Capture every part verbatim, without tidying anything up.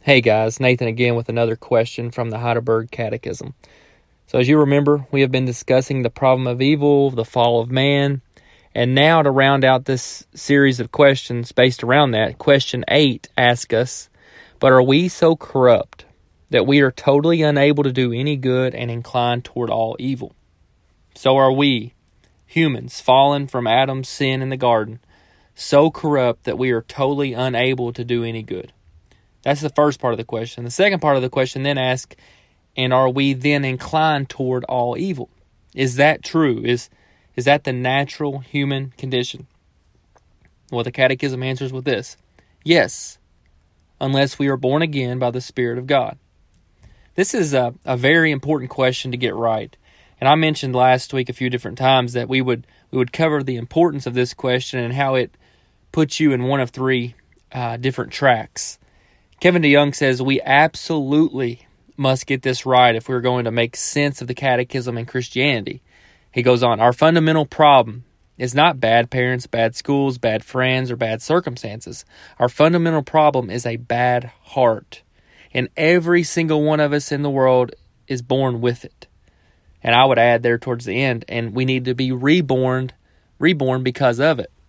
Hey guys, Nathan again with another question from the Heidelberg Catechism. So as you remember, we have been discussing the problem of evil, the fall of man, and now to round out this series of questions based around that, question eight asks us, but are we so corrupt that we are totally unable to do any good and inclined toward all evil? So are we, humans, fallen from Adam's sin in the garden, so corrupt that we are totally unable to do any good? That's the first part of the question. The second part of the question then asks, and are we then inclined toward all evil? Is that true? Is is that the natural human condition? Well, the Catechism answers with this: yes, unless we are born again by the Spirit of God. This is a, a very important question to get right. And I mentioned last week a few different times that we would we would cover the importance of this question and how it puts you in one of three uh, different tracks. Kevin DeYoung says we absolutely must get this right if we're going to make sense of the Catechism and Christianity. He goes on, our fundamental problem is not bad parents, bad schools, bad friends, or bad circumstances. Our fundamental problem is a bad heart. And every single one of us in the world is born with it. And I would add there towards the end, and we need to be reborn, reborn because of it.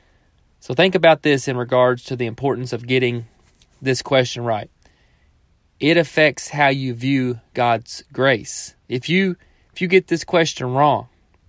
So think about this in regards to the importance of getting this question right. It affects how you view God's grace. If you if you get this question wrong,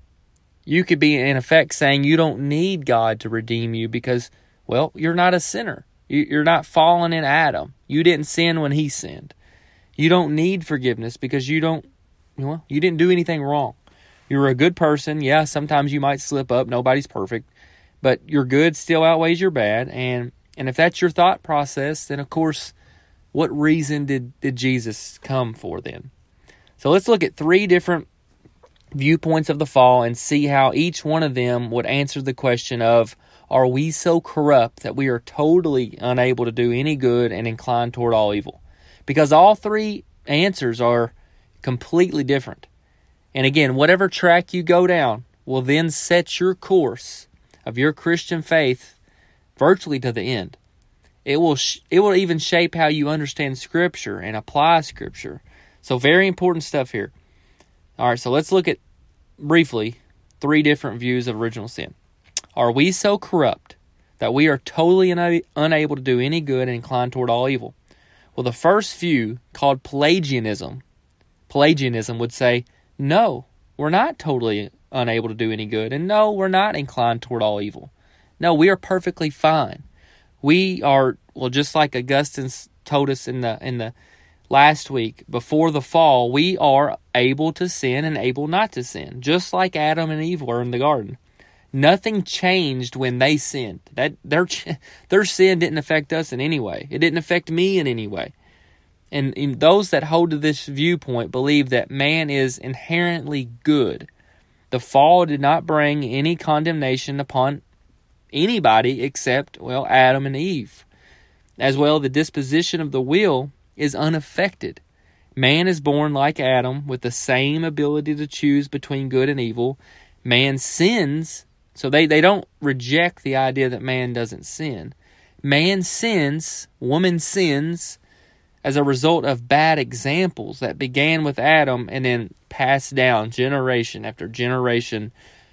you could be in effect saying you don't need God to redeem you because, well, you're not a sinner. You're not fallen in Adam. You didn't sin when he sinned. You don't need forgiveness because you don't, well, you didn't do anything wrong. You're a good person. Yeah, sometimes you might slip up. Nobody's perfect. But your good still outweighs your bad. And And if that's your thought process, then of course, what reason did, did Jesus come for then? So let's look at three different viewpoints of the fall and see how each one of them would answer the question of, are we so corrupt that we are totally unable to do any good and inclined toward all evil? Because all three answers are completely different. And again, whatever track you go down will then set your course of your Christian faith virtually to the end. It will sh- it will even shape how you understand Scripture and apply Scripture. So very important stuff here. All right, so let's look at, briefly, three different views of original sin. Are we so corrupt that we are totally una- unable to do any good and inclined toward all evil? Well, the first view, called Pelagianism, Pelagianism would say, no, we're not totally unable to do any good, and no, we're not inclined toward all evil. No, we are perfectly fine. We are, well, just like Augustine told us in the in the last week, before the fall, we are able to sin and able not to sin, just like Adam and Eve were in the garden. Nothing changed when they sinned. That their their sin didn't affect us in any way. It didn't affect me in any way. And, and those that hold to this viewpoint believe that man is inherently good. The fall did not bring any condemnation upon anybody except, well, Adam and Eve. As well, the disposition of the will is unaffected. Man is born like Adam with the same ability to choose between good and evil. Man sins, so they, they don't reject the idea that man doesn't sin. Man sins, woman sins, as a result of bad examples that began with Adam and then passed down generation after generation.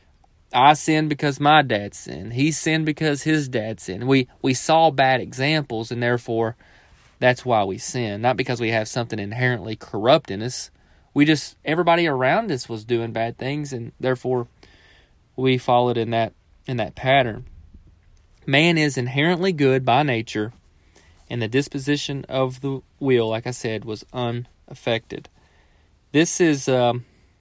I sinned because my dad sinned. He sinned because his dad sinned. We we saw bad examples, and therefore that's why we sin. Not because we have something inherently corrupt in us. We just, everybody around us was doing bad things, and therefore we followed in that in that pattern. Man is inherently good by nature, and the disposition of the will, like I said, was unaffected. This is um,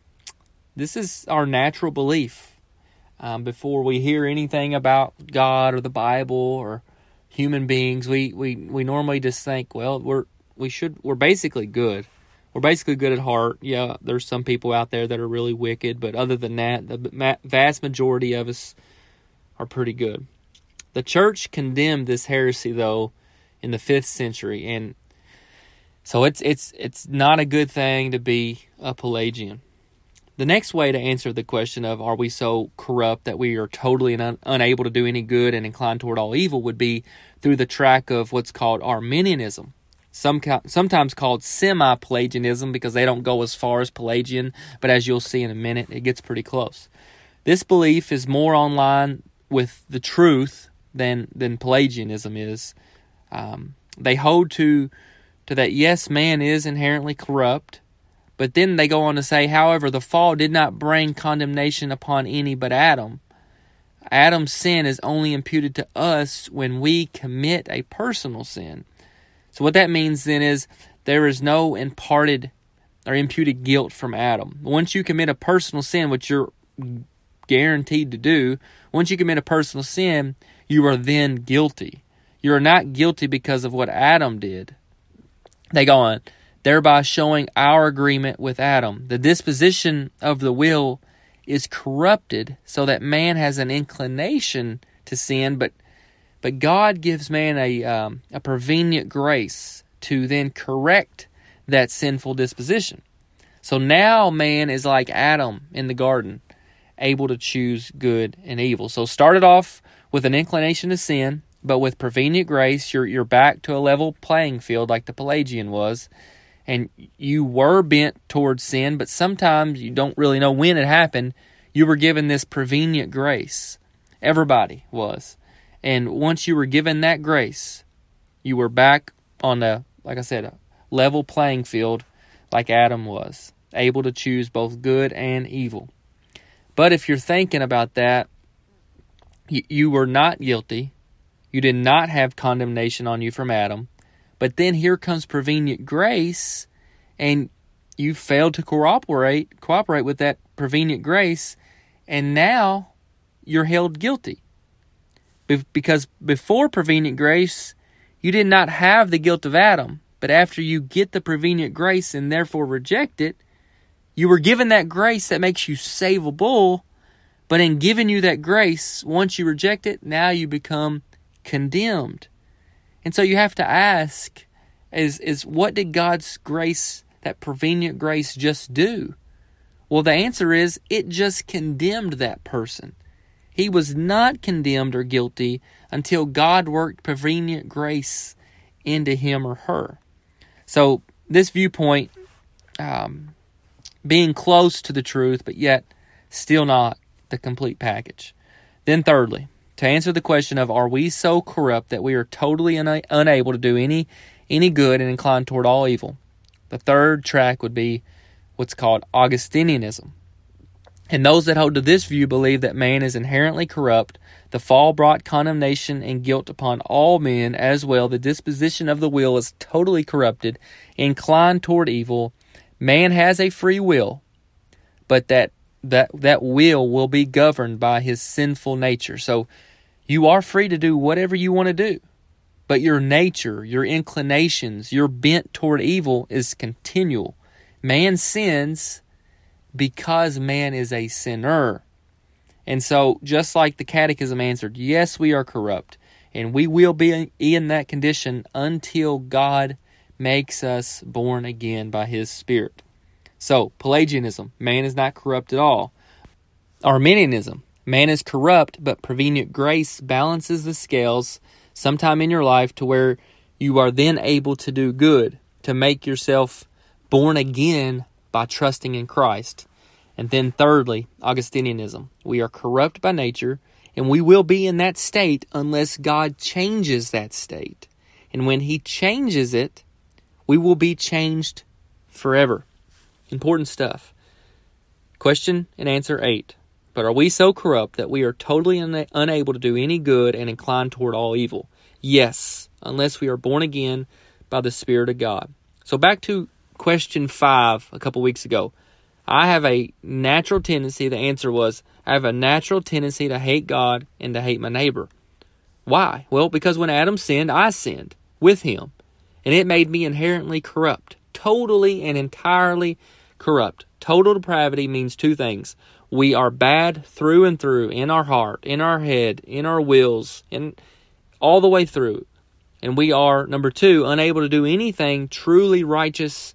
this is our natural belief. Um, before we hear anything about God or the Bible or human beings, we, we, we normally just think, well, we're we should we're basically good. We're basically good at heart. Yeah, there's some people out there that are really wicked, but other than that, the vast majority of us are pretty good. The church condemned this heresy, though, in the fifth century, and so it's it's it's not a good thing to be a Pelagian. The next way to answer the question of are we so corrupt that we are totally un- unable to do any good and inclined toward all evil would be through the track of what's called Arminianism. some sometimes called semi-Pelagianism because they don't go as far as Pelagian, but as you'll see in a minute, it gets pretty close. This belief is more on line with the truth than than Pelagianism is. Um, they hold to to that, yes, man is inherently corrupt, but then they go on to say, however, the fall did not bring condemnation upon any but Adam. Adam's sin is only imputed to us when we commit a personal sin. So what that means then is there is no imparted or imputed guilt from Adam. Once you commit a personal sin, which you're guaranteed to do, once you commit a personal sin, you are then guilty. You are not guilty because of what Adam did. They go on, thereby showing our agreement with Adam. The disposition of the will is corrupted so that man has an inclination to sin, but but God gives man a um, a prevenient grace to then correct that sinful disposition. So now man is like Adam in the garden, able to choose good and evil. So started off with an inclination to sin, but with prevenient grace, you're you're back to a level playing field like the Pelagian was, and you were bent towards sin, but sometimes you don't really know when it happened. You were given this prevenient grace. Everybody was. And once you were given that grace, you were back on a, like I said, a level playing field like Adam was, able to choose both good and evil. But if you're thinking about that, you, you were not guilty. You did not have condemnation on you from Adam. But then here comes prevenient grace, and you failed to cooperate, cooperate with that prevenient grace, and now you're held guilty. Be- because before prevenient grace, you did not have the guilt of Adam. But after you get the prevenient grace and therefore reject it, you were given that grace that makes you savable. But in giving you that grace, once you reject it, now you become condemned. And so you have to ask, is, is what did God's grace, that prevenient grace, just do? Well, the answer is it just condemned that person. He was not condemned or guilty until God worked prevenient grace into him or her. So this viewpoint, um, being close to the truth, but yet still not the complete package. Then thirdly, to answer the question of are we so corrupt that we are totally una- unable to do any any good and inclined toward all evil, the third track would be what's called Augustinianism. And those that hold to this view believe that man is inherently corrupt. The fall brought condemnation and guilt upon all men as well. The disposition of the will is totally corrupted, inclined toward evil. Man has a free will, but that that that will will be governed by his sinful nature. So you are free to do whatever you want to do, but your nature, your inclinations, your bent toward evil is continual. Man sins because man is a sinner. And so, just like the Catechism answered, yes, we are corrupt, and we will be in that condition until God makes us born again by His Spirit. So, Pelagianism, man is not corrupt at all. Arminianism, man is corrupt, but prevenient grace balances the scales sometime in your life to where you are then able to do good, to make yourself born again by trusting in Christ. And then thirdly, Augustinianism. We are corrupt by nature, and we will be in that state unless God changes that state. And when He changes it, we will be changed forever. Important stuff. Question and answer eight. But are we so corrupt that we are totally una- unable to do any good and inclined toward all evil? Yes, unless we are born again by the Spirit of God. So back to question five a couple weeks ago. I have a natural tendency, the answer was, I have a natural tendency to hate God and to hate my neighbor. Why? Well, because when Adam sinned, I sinned with him. And it made me inherently corrupt. Totally and entirely corrupt. Total depravity means two things. We are bad through and through, in our heart, in our head, in our wills, and all the way through. And we are, number two, unable to do anything truly righteous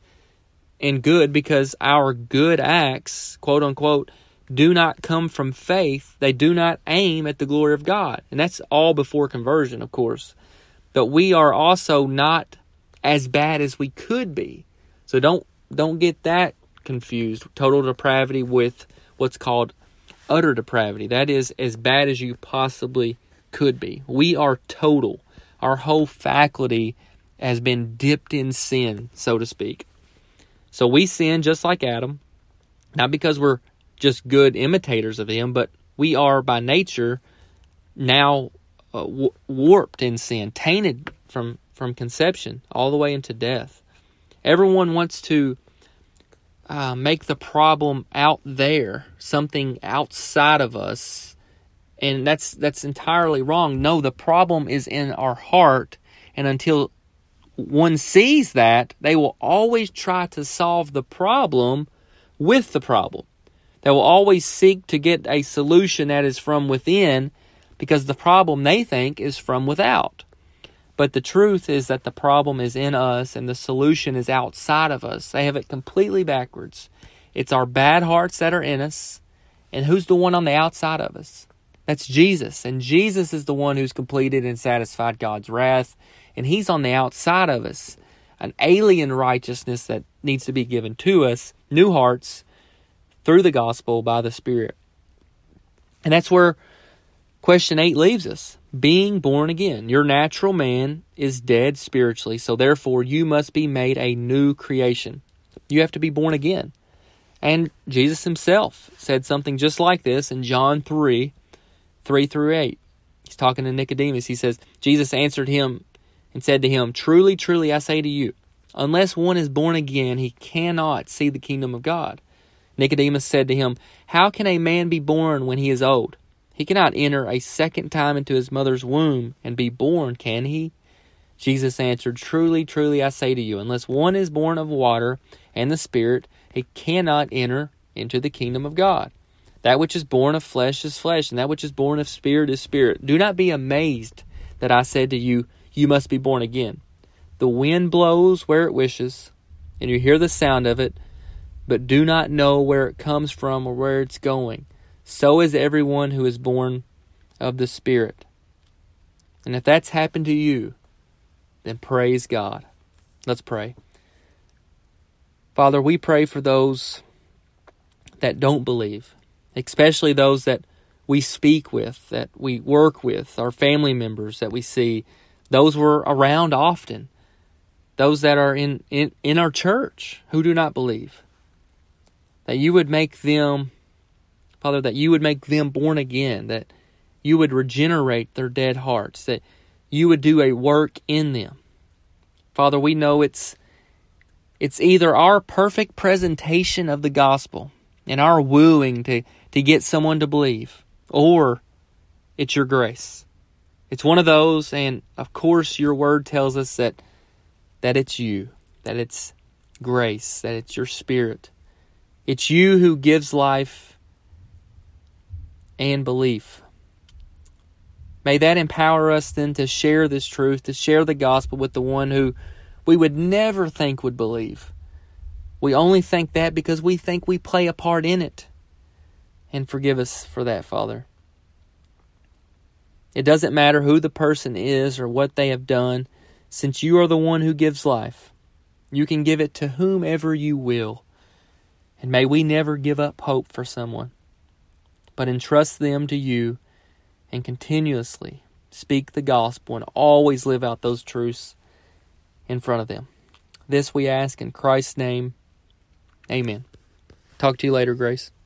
and good because our good acts, quote unquote, do not come from faith. They do not aim at the glory of God. And that's all before conversion, of course. But we are also not as bad as we could be. So don't don't get that confused. Total depravity with what's called utter depravity. That is as bad as you possibly could be. We are total. Our whole faculty has been dipped in sin, so to speak. So we sin just like Adam, not because we're just good imitators of him, but we are by nature now uh, w- warped in sin, tainted from, from conception all the way into death. Everyone wants to uh, make the problem out there, something outside of us, and that's that's entirely wrong. No, the problem is in our heart, and until one sees that, they will always try to solve the problem with the problem. They will always seek to get a solution that is from within, because the problem they think is from without. But the truth is that the problem is in us and the solution is outside of us. They have it completely backwards. It's our bad hearts that are in us. And who's the one on the outside of us? That's Jesus. And Jesus is the one who's completed and satisfied God's wrath. And he's on the outside of us. An alien righteousness that needs to be given to us. New hearts through the gospel by the Spirit. And that's where question eight leaves us. Being born again. Your natural man is dead spiritually, so therefore you must be made a new creation. You have to be born again. And Jesus himself said something just like this in John three, three through eight. He's talking to Nicodemus. He says, Jesus answered him and said to him, Truly, truly, I say to you, unless one is born again, he cannot see the kingdom of God. Nicodemus said to him, How can a man be born when he is old? He cannot enter a second time into his mother's womb and be born, can he? Jesus answered, Truly, truly, I say to you, unless one is born of water and the Spirit, he cannot enter into the kingdom of God. That which is born of flesh is flesh, and that which is born of spirit is spirit. Do not be amazed that I said to you, You must be born again. The wind blows where it wishes, and you hear the sound of it, but do not know where it comes from or where it's going. So is everyone who is born of the Spirit. And if that's happened to you, then praise God. Let's pray. Father, we pray for those that don't believe, especially those that we speak with, that we work with, our family members that we see, those we're around often, those that are in, in, in our church who do not believe, that you would make them Father, that you would make them born again, that you would regenerate their dead hearts, that you would do a work in them. Father, we know it's it's either our perfect presentation of the gospel and our wooing to, to get someone to believe, or it's your grace. It's one of those, and of course your word tells us that that it's you, that it's grace, that it's your Spirit. It's you who gives life and belief. May that empower us then to share this truth, to share the gospel with the one who we would never think would believe. We only think that because we think we play a part in it. And forgive us for that, Father. It doesn't matter who the person is or what they have done, since you are the one who gives life. You can give it to whomever you will. And may we never give up hope for someone, but entrust them to you and continuously speak the gospel and always live out those truths in front of them. This we ask in Christ's name. Amen. Talk to you later, Grace.